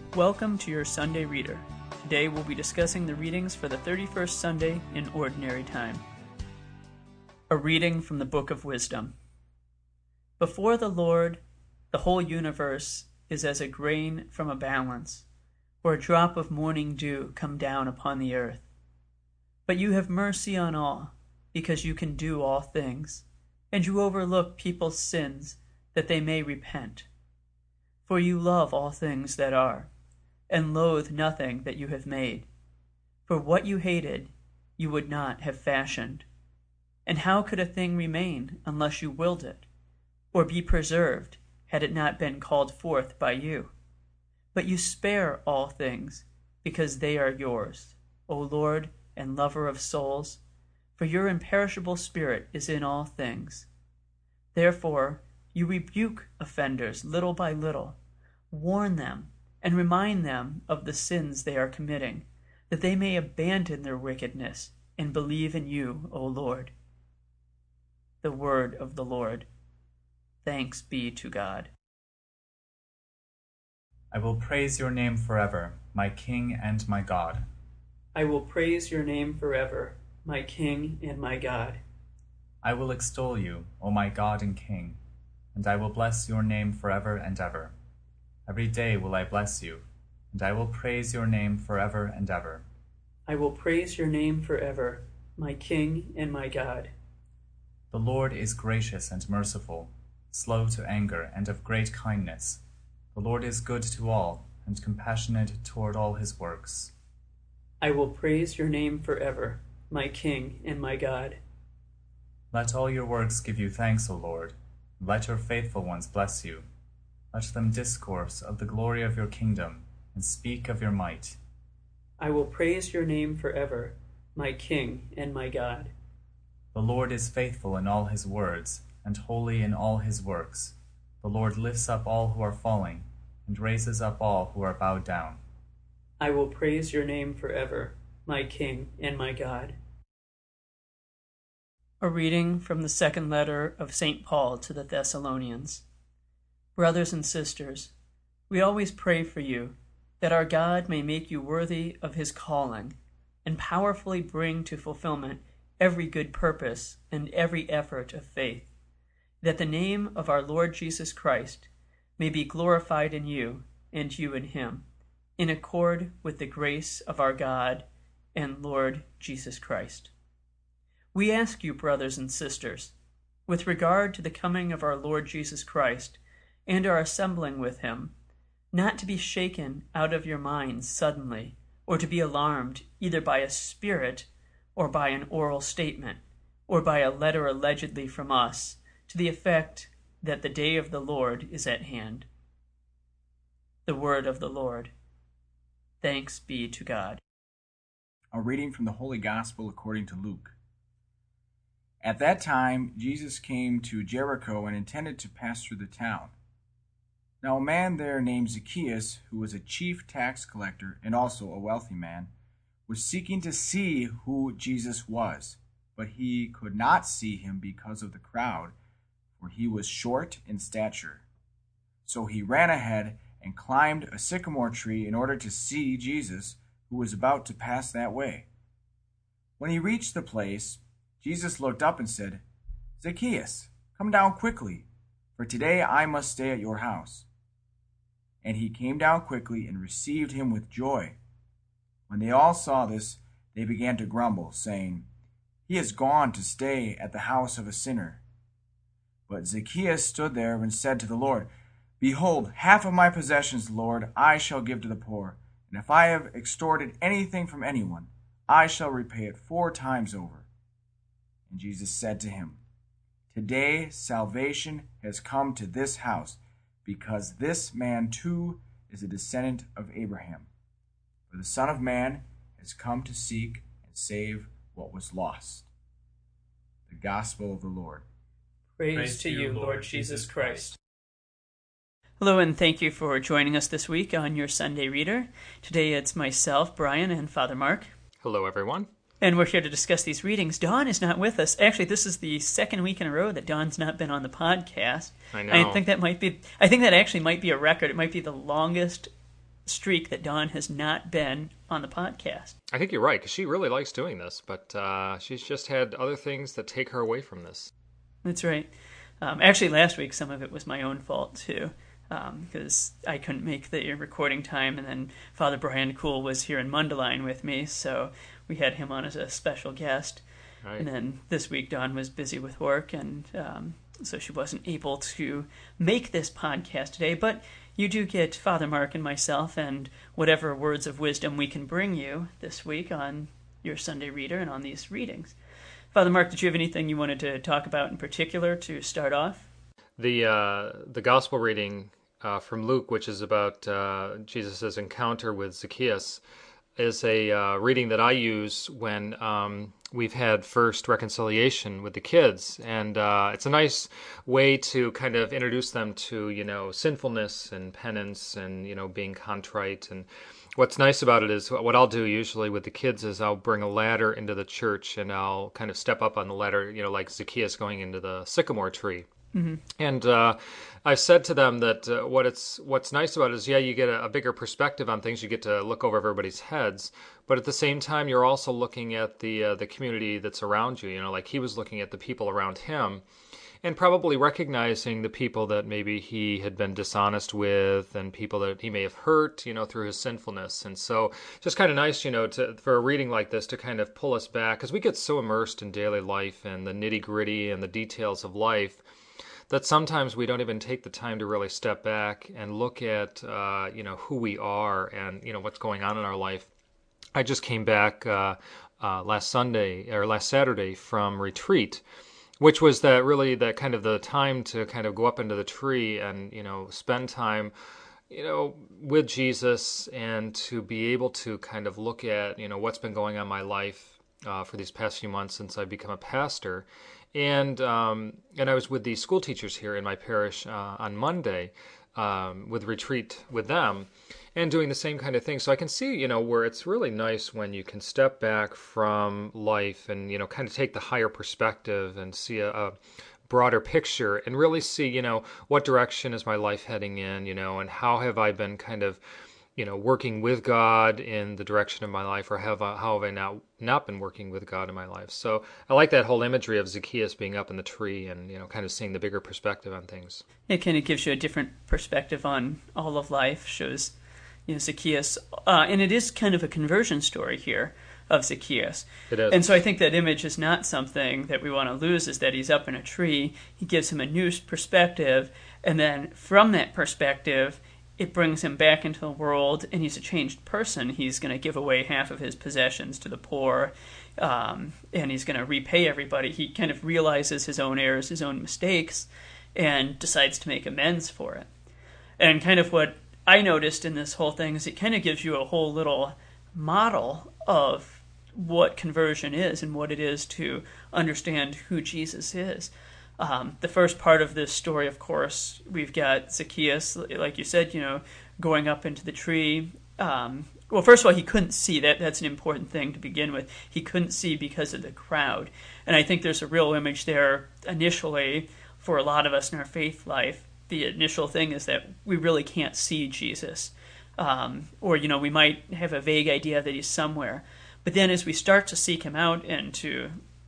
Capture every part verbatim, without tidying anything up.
Welcome to your Sunday Reader. Today we'll be discussing the readings for the thirty-first Sunday in Ordinary Time. A reading from the Book of Wisdom. Before the Lord, the whole universe is as a grain from a balance, or a drop of morning dew come down upon the earth. But you have mercy on all, because you can do all things, and you overlook people's sins, that they may repent. For you love all things that are, and loathe nothing that you have made. For what you hated, you would not have fashioned. And how could a thing remain unless you willed it, or be preserved, had it not been called forth by you? But you spare all things, because they are yours, O Lord and lover of souls, for your imperishable spirit is in all things. Therefore you rebuke offenders little by little, warn them, and remind them of the sins they are committing, that they may abandon their wickedness and believe in you, O Lord. The word of the Lord. Thanks be to God. I will praise your name forever, my King and my God. I will praise your name forever, my King and my God. I will extol you, O my God and King, and I will bless your name forever and ever. Every day will I bless you, and I will praise your name forever and ever. I will praise your name forever, my King and my God. The Lord is gracious and merciful, slow to anger and of great kindness. The Lord is good to all, and compassionate toward all his works. I will praise your name forever, my King and my God. Let all your works give you thanks, O Lord. Let your faithful ones bless you. Let them discourse of the glory of your kingdom, and speak of your might. I will praise your name forever, my King and my God. The Lord is faithful in all his words, and holy in all his works. The Lord lifts up all who are falling, and raises up all who are bowed down. I will praise your name forever, my King and my God. A reading from the second letter of Saint Paul to the Thessalonians. Brothers and sisters, we always pray for you, that our God may make you worthy of his calling, and powerfully bring to fulfillment every good purpose and every effort of faith, that the name of our Lord Jesus Christ may be glorified in you, and you in him, in accord with the grace of our God and Lord Jesus Christ. We ask you, brothers and sisters, with regard to the coming of our Lord Jesus Christ, and our assembling with him, not to be shaken out of your minds suddenly, or to be alarmed either by a spirit, or by an oral statement, or by a letter allegedly from us, to the effect that the day of the Lord is at hand. The word of the Lord. Thanks be to God. A reading from the Holy Gospel according to Luke. At that time, Jesus came to Jericho and intended to pass through the town. Now a man there named Zacchaeus, who was a chief tax collector and also a wealthy man, was seeking to see who Jesus was, but he could not see him because of the crowd, for he was short in stature. So he ran ahead and climbed a sycamore tree in order to see Jesus, who was about to pass that way. When he reached the place, Jesus looked up and said, "Zacchaeus, come down quickly, for today I must stay at your house." And he came down quickly and received him with joy. When they all saw this, they began to grumble, saying, "He has gone to stay at the house of a sinner." But Zacchaeus stood there and said to the Lord, "Behold, half of my possessions, Lord, I shall give to the poor, and if I have extorted anything from anyone, I shall repay it four times over." And Jesus said to him, "Today salvation has come to this house, because this man too is a descendant of Abraham. For the Son of Man has come to seek and save what was lost." The Gospel of the Lord. Praise, Praise to you, Lord Jesus Christ. Hello, and thank you for joining us this week on your Sunday Reader. Today it's myself, Brian, and Father Mark. Hello, everyone. And we're here to discuss these readings. Dawn is not with us. Actually, this is the second week in a row that Dawn's not been on the podcast. I know. I think that might be. I think that actually might be a record. It might be the longest streak that Dawn has not been on the podcast. I think you're right, because she really likes doing this, but uh, she's just had other things that take her away from this. That's right. Um, actually, last week, some of it was my own fault, too, because um, I couldn't make the recording time, and then Father Brian Kuhl was here in Mundelein with me, so we had him on as a special guest. Right. And then this week, Dawn was busy with work, and um, so she wasn't able to make this podcast today, but you do get Father Mark and myself and whatever words of wisdom we can bring you this week on your Sunday Reader and on these readings. Father Mark, did you have anything you wanted to talk about in particular to start off? The uh, the gospel reading uh, from Luke, which is about uh, Jesus' encounter with Zacchaeus, is a uh, reading that I use when um, we've had first reconciliation with the kids, and uh, it's a nice way to kind of introduce them to, you know, sinfulness and penance and, you know, being contrite. And what's nice about it is what I'll do usually with the kids is I'll bring a ladder into the church and I'll kind of step up on the ladder, you know, like Zacchaeus going into the sycamore tree. Mm-hmm. And uh, I've said to them that uh, what it's what's nice about it is, yeah, you get a, a bigger perspective on things. You get to look over everybody's heads, but at the same time, you're also looking at the uh, the community that's around you. You know, like he was looking at the people around him, and probably recognizing the people that maybe he had been dishonest with, and people that he may have hurt, you know, through his sinfulness. And so, just kind of nice, you know, to for a reading like this to kind of pull us back, because we get so immersed in daily life and the nitty gritty and the details of life, that sometimes we don't even take the time to really step back and look at, uh, you know, who we are and, you know, what's going on in our life. I just came back uh, uh, last Sunday or last Saturday from retreat, which was that really that kind of the time to kind of go up into the tree and, you know, spend time, you know, with Jesus, and to be able to kind of look at, you know, what's been going on in my life uh, for these past few months since I've become a pastor. And um, and I was with the school teachers here in my parish uh, on Monday um, with retreat with them and doing the same kind of thing. So I can see, you know, where it's really nice when you can step back from life and, you know, kind of take the higher perspective and see a, a broader picture and really see, you know, what direction is my life heading in, you know, and how have I been kind of, you know, working with God in the direction of my life, or have I, how have I not not been working with God in my life? So I like that whole imagery of Zacchaeus being up in the tree and, you know, kind of seeing the bigger perspective on things. It kind of gives you a different perspective on all of life, shows, you know, Zacchaeus, uh, and it is kind of a conversion story here of Zacchaeus. It is. And so I think that image is not something that we want to lose, is that he's up in a tree, he gives him a new perspective, and then from that perspective, it brings him back into the world, and he's a changed person. He's going to give away half of his possessions to the poor, um, and he's going to repay everybody. He kind of realizes his own errors, his own mistakes, and decides to make amends for it. And kind of what I noticed in this whole thing is it kind of gives you a whole little model of what conversion is and what it is to understand who Jesus is. Um, the first part of this story, of course, we've got Zacchaeus, like you said, you know, going up into the tree. Um, well, first of all, he couldn't see. That that's an important thing to begin with. He couldn't see because of the crowd. And I think there's a real image there initially for a lot of us in our faith life. The initial thing is that we really can't see Jesus. Um, or, you know, we might have a vague idea that he's somewhere. But then as we start to seek him out and to...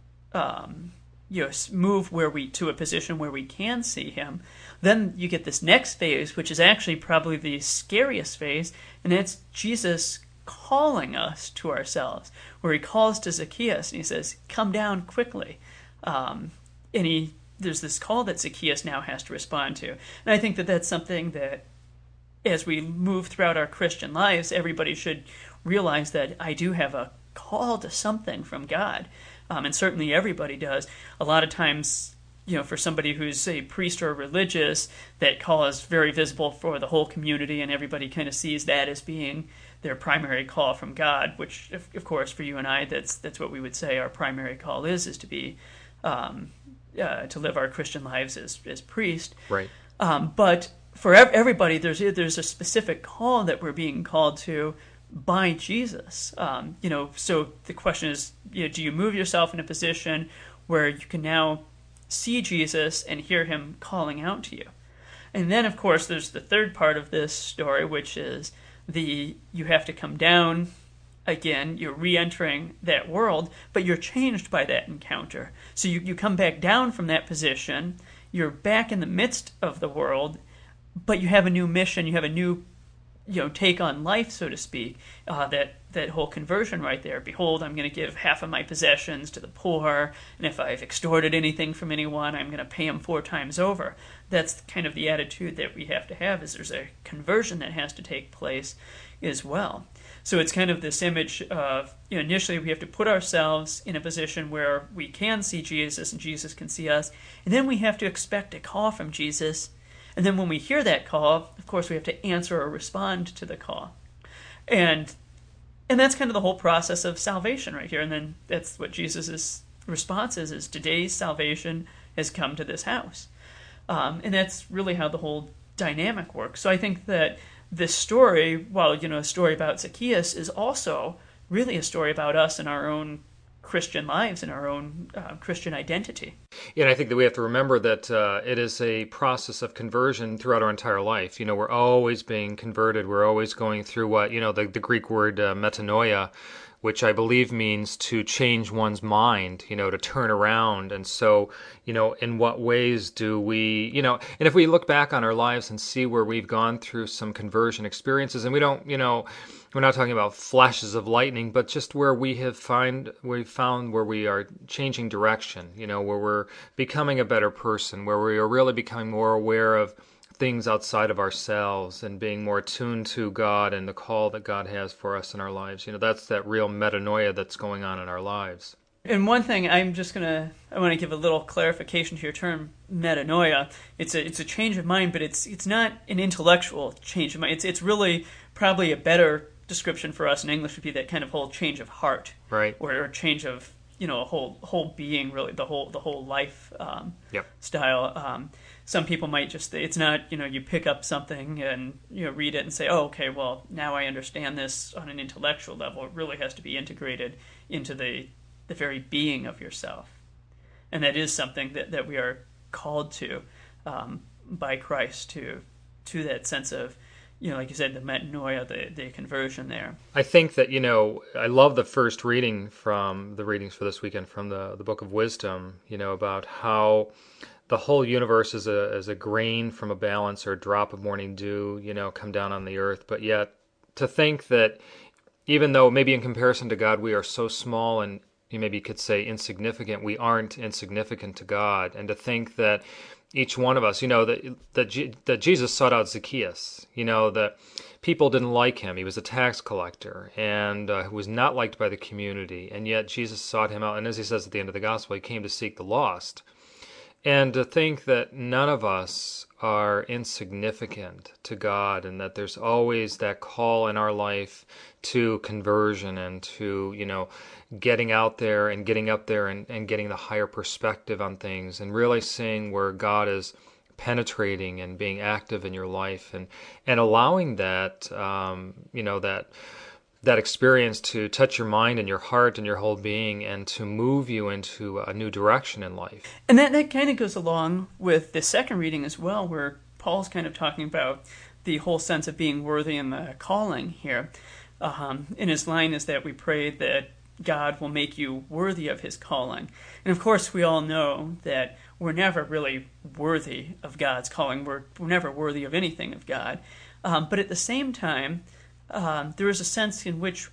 Um, you know, move where we to a position where we can see him, then you get this next phase, which is actually probably the scariest phase, and it's Jesus calling us to ourselves, where he calls to Zacchaeus and he says, "Come down quickly." Um, and he there's this call that Zacchaeus now has to respond to, and I think that that's something that, as we move throughout our Christian lives, everybody should realize that I do have a call to something from God. Um, and certainly everybody does. A lot of times, you know, for somebody who's a priest or religious, that call is very visible for the whole community, and everybody kind of sees that as being their primary call from God, which, of, of course, for you and I, that's that's what we would say our primary call is, is to be, um, uh, to live our Christian lives as, as priest. Right. Um, but for ev- everybody, there's there's a specific call that we're being called to by Jesus. Um, you know, so the question is, you know, do you move yourself in a position where you can now see Jesus and hear him calling out to you? And then, of course, there's the third part of this story, which is the you have to come down again, you're re-entering that world, but you're changed by that encounter. So you, you come back down from that position, you're back in the midst of the world, but you have a new mission, you have a new you know, take on life, so to speak. Uh, that that whole conversion right there. Behold, I'm going to give half of my possessions to the poor, and if I've extorted anything from anyone, I'm going to pay them four times over. That's kind of the attitude that we have to have, is there's a conversion that has to take place as well. So it's kind of this image of, you know, initially we have to put ourselves in a position where we can see Jesus and Jesus can see us, and then we have to expect a call from Jesus. And then when we hear that call, of course, we have to answer or respond to the call. And and that's kind of the whole process of salvation right here. And then that's what Jesus' response is, is today's salvation has come to this house. Um, and that's really how the whole dynamic works. So I think that this story, while, you know, a story about Zacchaeus, is also really a story about us and our own Christian lives and our own uh, Christian identity. Yeah, and I think that we have to remember that uh, it is a process of conversion throughout our entire life. You know, we're always being converted. We're always going through what, you know, the, the Greek word uh, metanoia, which I believe means to change one's mind, you know, to turn around. And so, you know, in what ways do we, you know, and if we look back on our lives and see where we've gone through some conversion experiences, and we don't, you know, we're not talking about flashes of lightning, but just where we have find we found where we are changing direction, you know, where we're becoming a better person, where we are really becoming more aware of things outside of ourselves and being more attuned to God and the call that God has for us in our lives. You know, that's that real metanoia that's going on in our lives. And one thing I'm just gonna I want to give a little clarification to your term metanoia. It's a it's a change of mind, but it's it's not an intellectual change of mind. It's it's really probably a better description for us in English would be that kind of whole change of heart, right? Or, or change of, you know, a whole whole being, really, the whole the whole life um, yep. style. Um, some people might just, it's not, you know, you pick up something and, you know, read it and say, oh, okay, well, now I understand this on an intellectual level. It really has to be integrated into the the very being of yourself, and that is something that, that we are called to um, by Christ, to to that sense of, you know, like you said, the metanoia, the, the conversion there. I think that, you know, I love the first reading from the readings for this weekend from the, the Book of Wisdom, you know, about how the whole universe is a, is a grain from a balance or a drop of morning dew, you know, come down on the earth. But yet to think that even though maybe in comparison to God we are so small and you maybe could say insignificant, we aren't insignificant to God. And to think that each one of us, you know, that that, that Jesus sought out Zacchaeus, you know, that people didn't like him. He was a tax collector and uh, was not liked by the community. And yet Jesus sought him out. And as he says at the end of the gospel, he came to seek the lost. And to think that none of us are insignificant to God, and that there's always that call in our life to conversion and to, you know, getting out there and getting up there and, and getting the higher perspective on things and really seeing where God is penetrating and being active in your life, and, and allowing that, um, you know, that that experience to touch your mind and your heart and your whole being and to move you into a new direction in life. And that, that kind of goes along with the second reading as well, where Paul's kind of talking about the whole sense of being worthy in the calling here. Um, and his line is that we pray that God will make you worthy of his calling. And of course we all know that we're never really worthy of God's calling. We're, we're never worthy of anything of God. Um, but at the same time, Um, there is a sense in which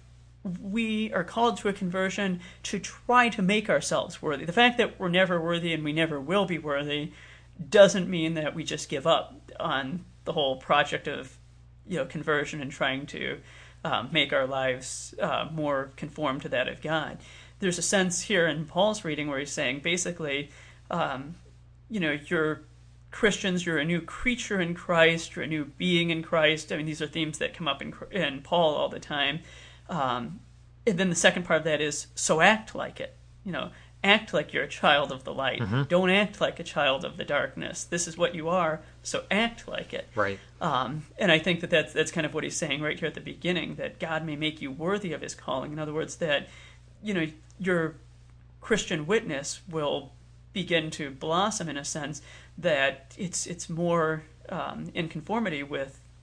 we are called to a conversion to try to make ourselves worthy. The fact that we're never worthy and we never will be worthy doesn't mean that we just give up on the whole project of, you know, conversion and trying to um, make our lives uh, more conform to that of God. There's a sense here in Paul's reading where he's saying basically, um, you know, you're Christians, you're a new creature in Christ, you're a new being in Christ. I mean, these are themes that come up in, in Paul all the time. Um, and then the second part of that is, so act like it. You know, act like you're a child of the light. Mm-hmm. Don't act like a child of the darkness. This is what you are, so act like it. Right. Um, and I think that that's, that's kind of what he's saying right here at the beginning, that God may make you worthy of his calling. In other words, that, you know, your Christian witness will begin to blossom in a sense that it's it's more um, in conformity with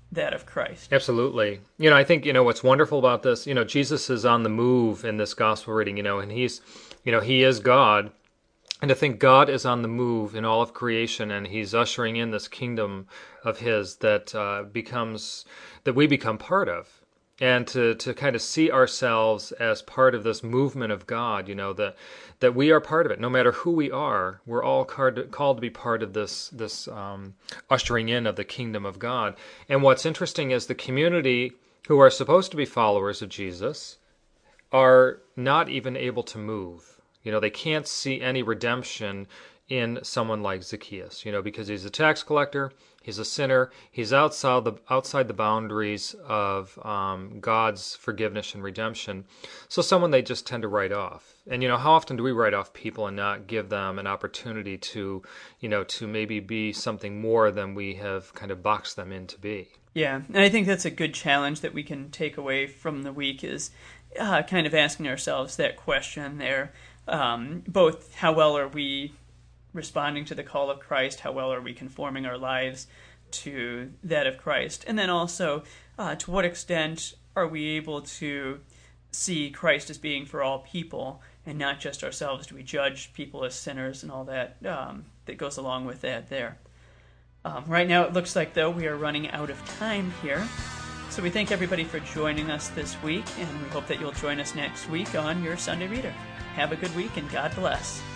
that of Christ. Absolutely. You know, I think, you know, what's wonderful about this, you know, Jesus is on the move in this gospel reading, you know, and he's, you know, he is God. And to think God is on the move in all of creation, and he's ushering in this kingdom of his that uh, becomes, that we become part of. And to, to kind of see ourselves as part of this movement of God, you know, that that we are part of it. No matter who we are, we're all called, called to be part of this, this um, ushering in of the kingdom of God. And what's interesting is the community who are supposed to be followers of Jesus are not even able to move. You know, they can't see any redemption in someone like Zacchaeus, you know, because he's a tax collector, he's a sinner, he's outside the outside the boundaries of um, God's forgiveness and redemption. So someone they just tend to write off. And, you know, how often do we write off people and not give them an opportunity to, you know, to maybe be something more than we have kind of boxed them in to be? Yeah, and I think that's a good challenge that we can take away from the week is uh, kind of asking ourselves that question there. Um, both how well are we responding to the call of Christ, how well are we conforming our lives to that of Christ, and then also uh, to what extent are we able to see Christ as being for all people and not just ourselves? Do we judge people as sinners and all that um, that goes along with that there? Um, right now it looks like, though, we are running out of time here. So we thank everybody for joining us this week, and we hope that you'll join us next week on Your Sunday Reader. Have a good week, and God bless.